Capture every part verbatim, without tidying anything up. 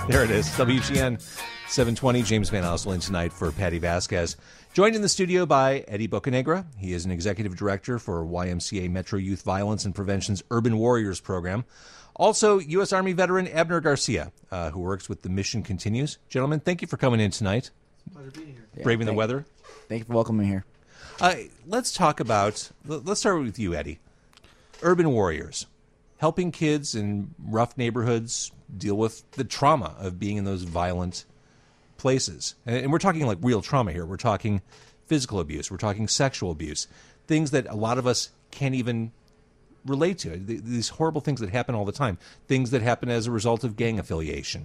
There it is. W G N seven twenty. James Van Osselin tonight for Patty Vasquez. Joined in the studio by Eddie Bocanegra. He is an executive director for Y M C A Metro Youth Violence and Prevention's Urban Warriors program. Also, U S. Army veteran Abner Garcia, uh, who works with the Mission Continues. Gentlemen, thank you for coming in tonight. Pleasure being here. Yeah, Braving the thank, weather. Thank you for welcoming me here. Uh, let's talk about, let's start with you, Eddie. Urban Warriors. Helping kids in rough neighborhoods deal with the trauma of being in those violent places. And we're talking like real trauma here. We're talking physical abuse. We're talking sexual abuse. Things that a lot of us can't even relate to. These horrible things that happen all the time. Things that happen as a result of gang affiliation.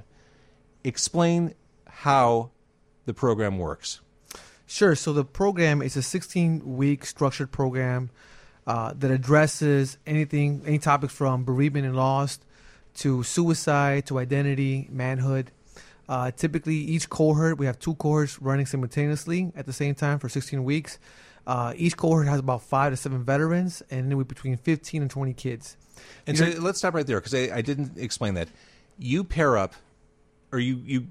Explain how the program works. Sure. So the program is a sixteen-week structured program uh, that addresses anything, any topics from bereavement and loss to suicide, to identity, manhood. Uh, typically, each cohort, we have two cohorts running simultaneously at the same time for sixteen weeks. Uh, each cohort has about five to seven veterans, and then we between fifteen and twenty kids. And so let's stop right there, because I, I didn't explain that. You pair up, or you, you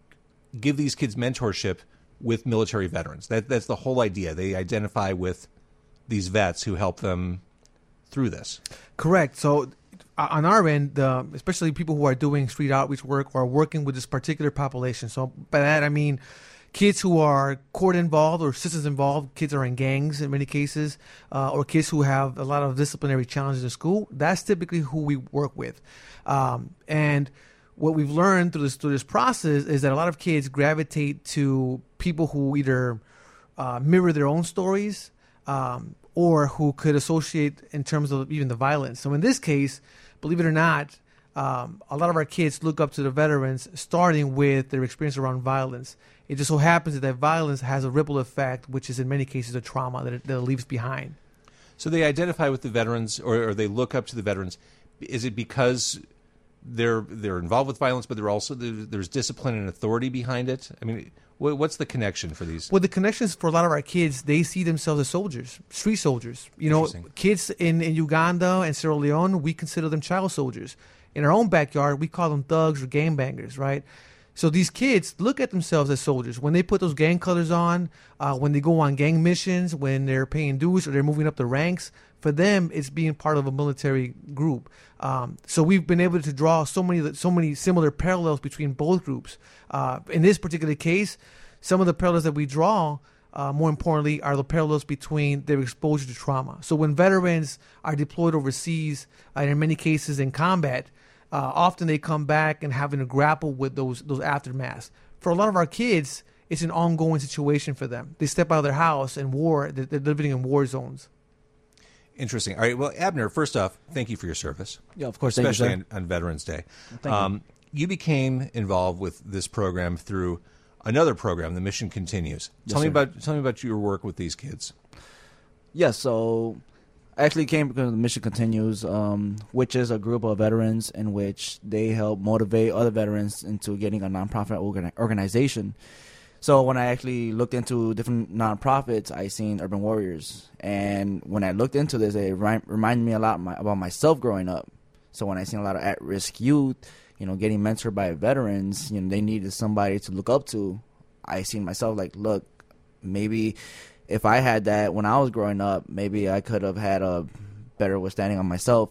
give these kids mentorship with military veterans. That That's the whole idea. They identify with these vets who help them through this. Correct. So on our end, uh, especially people who are doing street outreach work or are working with this particular population. So by that, I mean kids who are court involved or citizens involved. Kids are in gangs in many cases, uh, or kids who have a lot of disciplinary challenges in school. That's typically who we work with. Um, and what we've learned through this, through this process is that a lot of kids gravitate to people who either uh, mirror their own stories, um, or who could associate in terms of even the violence. So in this case, believe it or not, um, a lot of our kids look up to the veterans, starting with their experience around violence. It just so happens that, that violence has a ripple effect, which is in many cases a trauma that it, that it leaves behind. So they identify with the veterans, or, or they look up to the veterans. Is it because they're they're involved with violence, but they're also there's discipline and authority behind it? I mean, what's the connection for these? Well, the connections for a lot of our kids, they see themselves as soldiers, street soldiers. You know, kids in, in Uganda and Sierra Leone, we consider them child soldiers. In our own backyard, we call them thugs or gangbangers, right? So these kids look at themselves as soldiers. When they put those gang colors on, uh, when they go on gang missions, when they're paying dues or they're moving up the ranks, for them, it's being part of a military group. Um, so we've been able to draw so many so many similar parallels between both groups. Uh, in this particular case, some of the parallels that we draw, uh, more importantly, are the parallels between their exposure to trauma. So when veterans are deployed overseas, uh, and in many cases in combat, uh, often they come back and having to grapple with those those aftermaths. For a lot of our kids, it's an ongoing situation for them. They step out of their house in war. They're, they're living in war zones. Interesting. All right. Well, Abner, first off, thank you for your service. Yeah, of course. Especially thank you, on, on Veterans Day. Thank um, you. you became involved with this program through another program, the Mission Continues. Yes, tell me sir. about tell me about your work with these kids. Yeah, so I actually came because the Mission Continues, um, which is a group of veterans in which they help motivate other veterans into getting a nonprofit organ- organization. So when I actually looked into different nonprofits, I seen Urban Warriors. And when I looked into this, it ri- reminded me a lot my, about myself growing up. So when I seen a lot of at-risk youth, you know, getting mentored by veterans, you know, they needed somebody to look up to. I seen myself like, look, maybe if I had that when I was growing up, maybe I could have had a better withstanding on myself.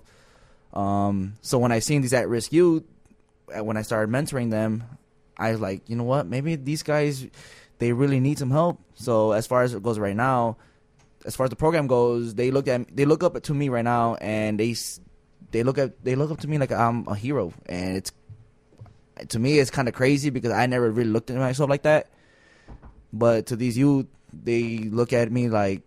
Um, so when I seen these at-risk youth, when I started mentoring them, I was like, you know what, maybe these guys, they really need some help. So as far as it goes right now, as far as the program goes, they look at they look up to me right now, and they they look at they look up to me like I'm a hero. And it's to me, it's kind of crazy because I never really looked at myself like that. But to these youth, they look at me like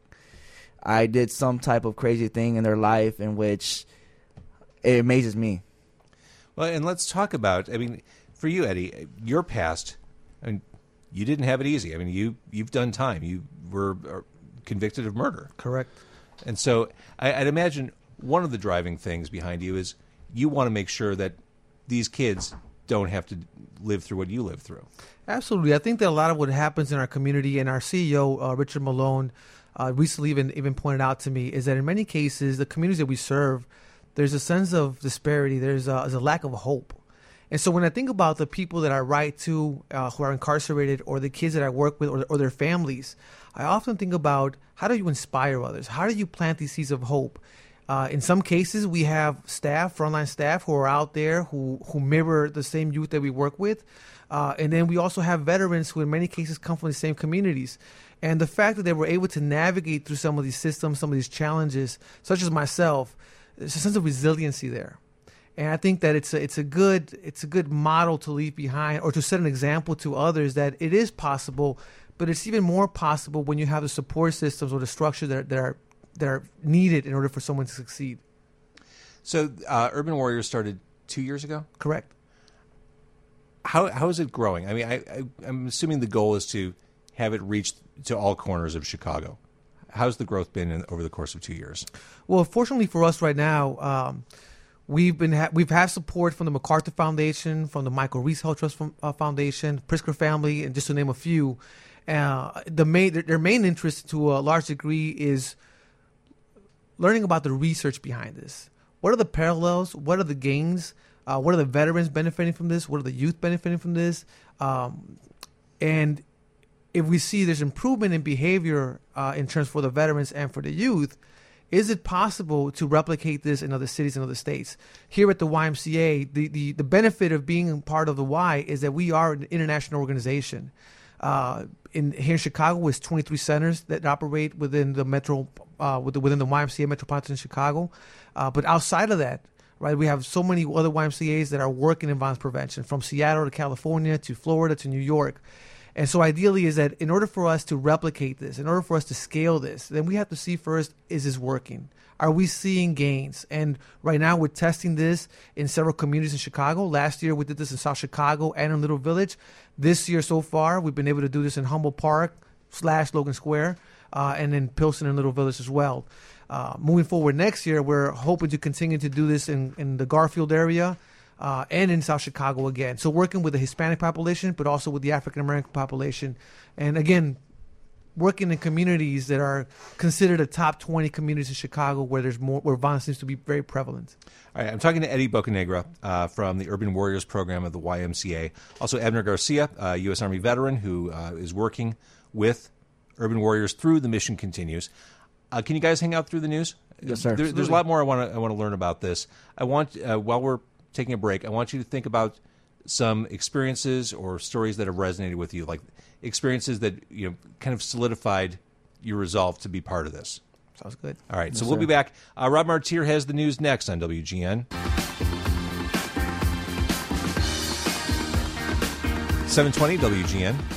I did some type of crazy thing in their life in which it amazes me. Well, and let's talk about, I mean, for you, Eddie, your past, I mean, you didn't have it easy. I mean, you, you've done time. You were convicted of murder. Correct. And so I, I'd imagine one of the driving things behind you is you want to make sure that these kids don't have to live through what you lived through. Absolutely. I think that a lot of what happens in our community, and our C E O, uh, Richard Malone, uh, recently even, even pointed out to me, is that in many cases, the communities that we serve, there's a sense of disparity. There's a, there's a lack of hope. And so when I think about the people that I write to uh, who are incarcerated, or the kids that I work with, or, or their families, I often think about, how do you inspire others? How do you plant these seeds of hope? Uh, in some cases, we have staff, frontline staff, who are out there who, who mirror the same youth that we work with. Uh, and then we also have veterans who in many cases come from the same communities. And the fact that they were able to navigate through some of these systems, some of these challenges, such as myself, there's a sense of resiliency there. And I think that it's a, it's a good it's a good model to leave behind, or to set an example to others that it is possible, but it's even more possible when you have the support systems or the structure that, that are that are needed in order for someone to succeed. So uh, Urban Warriors started two years ago? Correct. How how is it growing? I mean, I, I, I'm assuming the goal is to have it reach to all corners of Chicago. How's the growth been in, over the course of two years? Well, fortunately for us right now, um, we've been ha- we've had support from the MacArthur Foundation, from the Michael Reese Health Trust from, uh, Foundation, Pritzker Family, and just to name a few. Uh, the main their, their main interest, to a large degree, is learning about the research behind this. What are the parallels? What are the gains? Uh, what are the veterans benefiting from this? What are the youth benefiting from this? Um, and if we see there's improvement in behavior uh, in terms for the veterans and for the youth, is it possible to replicate this in other cities and other states? Here at the Y M C A, the, the, the benefit of being part of the Y is that we are an international organization. Uh, in here in Chicago, is twenty-three centers that operate within the metro, uh, within the Y M C A metropolitan Chicago. Uh, but outside of that, right, we have so many other Y M C As that are working in violence prevention, from Seattle to California to Florida to New York. And so ideally is that in order for us to replicate this, in order for us to scale this, then we have to see first, is this working? Are we seeing gains? And right now we're testing this in several communities in Chicago. Last year we did this in South Chicago and in Little Village. This year so far we've been able to do this in Humboldt Park slash Logan Square uh, and in Pilsen and Little Village as well. Uh, moving forward next year, we're hoping to continue to do this in, in the Garfield area. Uh, and in South Chicago again. So working with the Hispanic population, but also with the African-American population. And again, working in communities that are considered the top twenty communities in Chicago where there's more, where violence seems to be very prevalent. All right, I'm talking to Eddie Bocanegra uh, from the Urban Warriors program of the Y M C A. Also, Abner Garcia, a U S Army veteran who uh, is working with Urban Warriors through The Mission Continues. Uh, can you guys hang out through the news? Yes, sir. There, there's a lot more I want to I want to learn about this. I want uh, while we're taking a break, I want you to think about some experiences or stories that have resonated with you, like experiences that, you know, kind of solidified your resolve to be part of this. Sounds good. All right, Yes, so we'll sir. be back. Uh, Rob Martier has the news next on W G N. seven twenty W G N.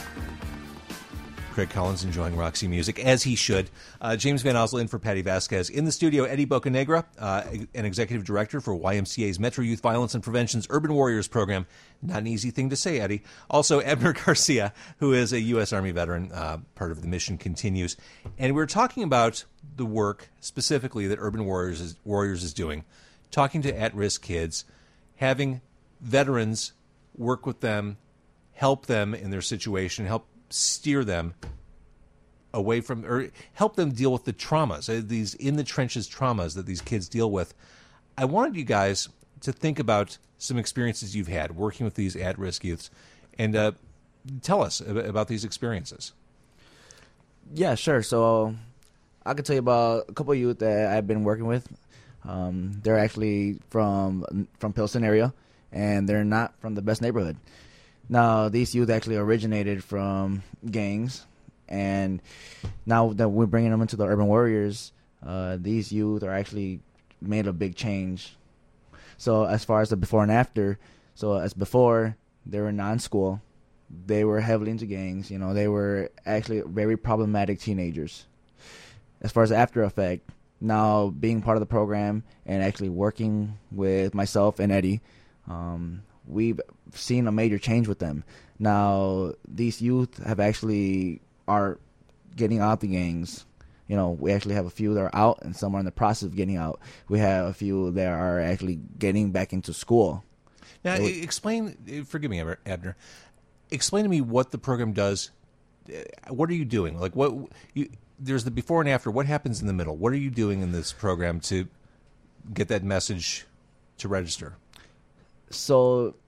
Craig Collins enjoying Roxy music, as he should. Uh, James Van Oslo in for Patty Vasquez. In the studio, Eddie Bocanegra, uh, an executive director for Y M C A's Metro Youth Violence and Prevention's Urban Warriors program. Not an easy thing to say, Eddie. Also, Abner Garcia, who is a U S Army veteran, uh, part of The Mission Continues. And we're talking about the work specifically that Urban Warriors is, Warriors is doing, talking to at-risk kids, having veterans work with them, help them in their situation, help steer them away from, or help them deal with the traumas, uh, these in the trenches traumas that these kids deal with. I wanted you guys to think about some experiences you've had working with these at-risk youths, and uh, tell us ab- about these experiences. Yeah, sure. So I can tell you about a couple of youth that I've been working with. Um, they're actually from from Pilsen area, and they're not from the best neighborhood. Now, these youth actually originated from gangs, and now that we're bringing them into the Urban Warriors, uh, these youth are actually made a big change. So as far as the before and after, so as before, they were non-school. They were heavily into gangs. You know, they were actually very problematic teenagers. As far as the after effect, now being part of the program and actually working with myself and Eddie, um, we've seen a major change with them. Now, these youth have actually are getting out the gangs. You know, we actually have a few that are out, and some are in the process of getting out. We have a few that are actually getting back into school. Now, So- explain, forgive me, Abner, explain to me what the program does. Uh, What are you doing? Like, what you, there's the before and after. What happens in the middle? What are you doing in this program to get that message to register? So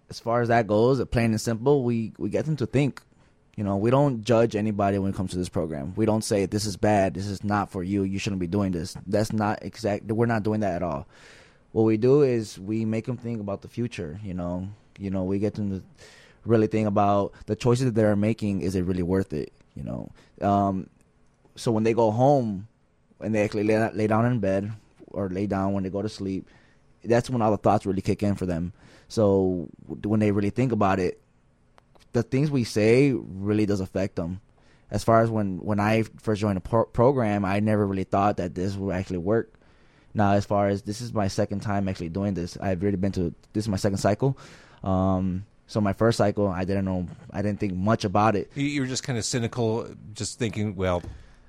as far as that goes, plain and simple, we, we get them to think. You know, we don't judge anybody when it comes to this program. We don't say this is bad, this is not for you, you shouldn't be doing this. That's not exact. We're not doing that at all. What we do is we make them think about the future. You know, you know, we get them to really think about the choices that they're making. Is it really worth it? You know, um, so when they go home and they actually lay, lay down in bed or lay down when they go to sleep, that's when all the thoughts really kick in for them. So when they really think about it, the things we say really does affect them. As far as when, when I first joined the pro- program, I never really thought that this would actually work. Now, as far as this is my second time actually doing this, I've really been to, this is my second cycle. Um, so my first cycle, I didn't know, I didn't think much about it. You were just kind of cynical, just thinking, well.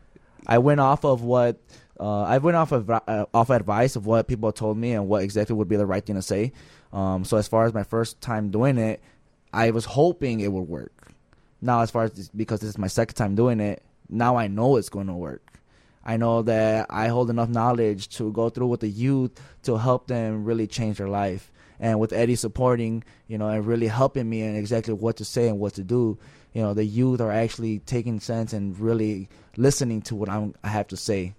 I went off of what, uh, I went off of uh, off advice of what people told me and what exactly would be the right thing to say. Um, so as far as my first time doing it, I was hoping it would work. Now, as far as this, because this is my second time doing it, now I know it's going to work. I know that I hold enough knowledge to go through with the youth to help them really change their life. And with Eddie supporting, you know, and really helping me in exactly what to say and what to do, you know, the youth are actually taking sense and really listening to what I'm, I have to say.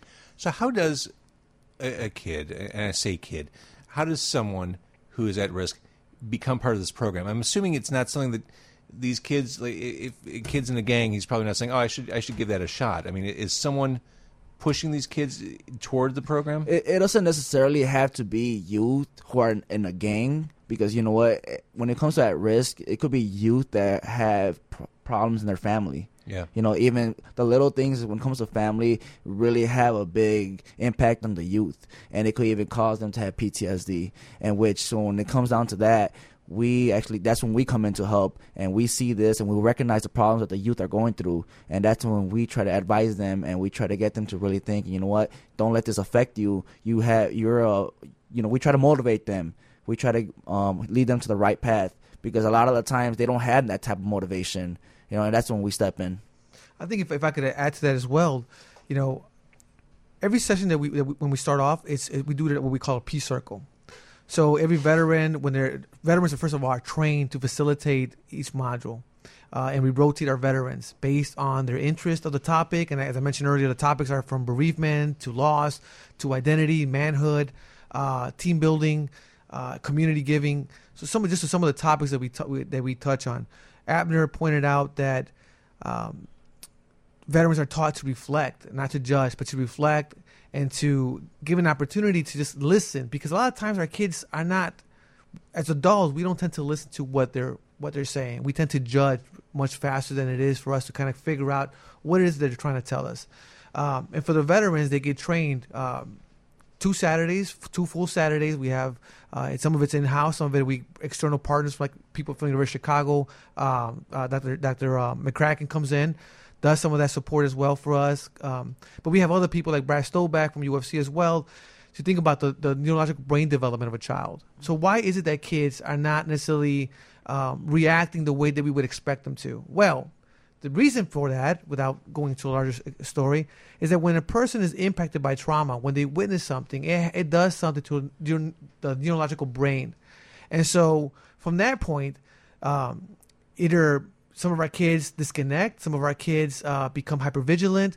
So how does a, a kid, and I say kid, how does someone who is at risk become part of this program? I'm assuming it's not something that these kids, like if, if kids in a gang, he's probably not saying, "Oh, I should, I should give that a shot." I mean, is someone pushing these kids toward the program? It, it doesn't necessarily have to be youth who are in, in a gang, because you know what? When it comes to at risk, it could be youth that have pr- problems in their family. Yeah. You know, even the little things when it comes to family really have a big impact on the youth, and it could even cause them to have P T S D. And which, so when it comes down to that, we actually, that's when we come in to help, and we see this and we recognize the problems that the youth are going through, and that's when we try to advise them and we try to get them to really think, you know what, don't let this affect you. You have, you're a, you know, we try to motivate them. We try to um, lead them to the right path, because a lot of the times they don't have that type of motivation. You know, and that's when we step in. I think if if I could add to that as well, you know, every session that we, that we when we start off, it's it, we do it at what we call a peace circle. So every veteran, when they're veterans, first of all, are trained to facilitate each module, uh, and we rotate our veterans based on their interest of the topic. And as I mentioned earlier, the topics are from bereavement to loss to identity, manhood, uh, team building, uh, community giving. So some of just some of the topics that we, t- we that we touch on. Abner pointed out that um, veterans are taught to reflect, not to judge, but to reflect and to give an opportunity to just listen. Because a lot of times our kids are not, as adults, we don't tend to listen to what they're what they're saying. We tend to judge much faster than it is for us to kind of figure out what it is that they're trying to tell us. Um, and for the veterans, they get trained um, two Saturdays, two full Saturdays. We have uh, and some of it's in house, some of it we external partners like people from the University of Chicago. Um, uh, Doctor Doctor Uh, McCracken comes in, does some of that support as well for us. Um, but we have other people like Brad Stoback from U F C as well to think about the, the neurological brain development of a child. So why is it that kids are not necessarily um, reacting the way that we would expect them to? Well, the reason for that, without going into a larger story, is that when a person is impacted by trauma, when they witness something, it, it does something to the neurological brain. And so from that point, um, either some of our kids disconnect, some of our kids uh, become hypervigilant,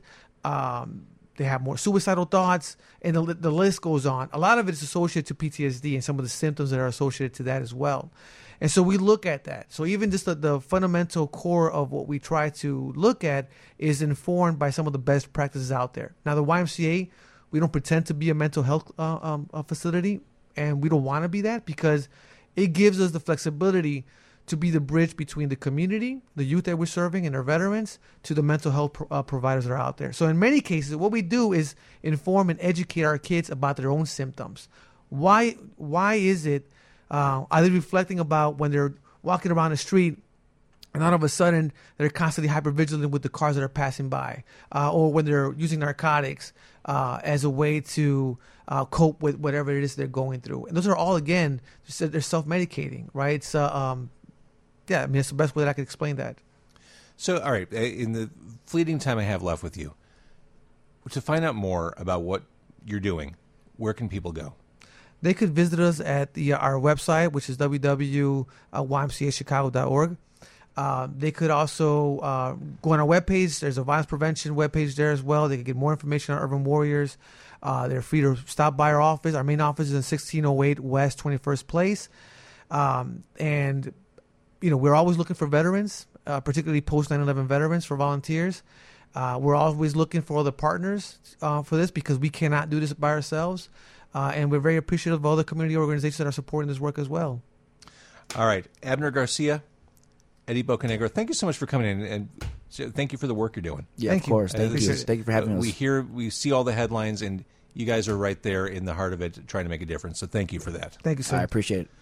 um, they have more suicidal thoughts, and the, the list goes on. A lot of it is associated to P T S D and some of the symptoms that are associated to that as well. And so we look at that. So even just the, the fundamental core of what we try to look at is informed by some of the best practices out there. Now, the Y M C A, we don't pretend to be a mental health uh, um, a facility, and we don't want to be that because it gives us the flexibility to be the bridge between the community, the youth that we're serving, and our veterans, to the mental health pro- uh, providers that are out there. So in many cases, what we do is inform and educate our kids about their own symptoms. Why, why is it, uh, are they reflecting about when they're walking around the street and all of a sudden they're constantly hypervigilant with the cars that are passing by, uh, or when they're using narcotics uh, as a way to uh, cope with whatever it is they're going through. And those are all, again, they're self-medicating, right? So, um, yeah, I mean, it's the best way that I could explain that. So, all right, in the fleeting time I have left with you, to find out more about what you're doing, where can people go? They could visit us at the our website, which is w w w dot y m c a chicago dot org. Uh, they could also uh, go on our webpage. There's a violence prevention webpage there as well. They could get more information on Urban Warriors. Uh, they're free to stop by our office. Our main office is in sixteen oh eight West twenty-first Place. Um, and, you know, we're always looking for veterans, uh, particularly post nine eleven veterans for volunteers. Uh, we're always looking for other partners uh, for this because we cannot do this by ourselves. Uh, and we're very appreciative of all the community organizations that are supporting this work as well. All right. Abner Garcia, Eddie Bocanegra, thank you so much for coming in, and thank you for the work you're doing. Yeah, Thank of you. course. Thank Uh, you. this is- Thank you for having uh, us. We hear, we see all the headlines, and you guys are right there in the heart of it trying to make a difference. So thank you for that. Thank you, sir. I appreciate it.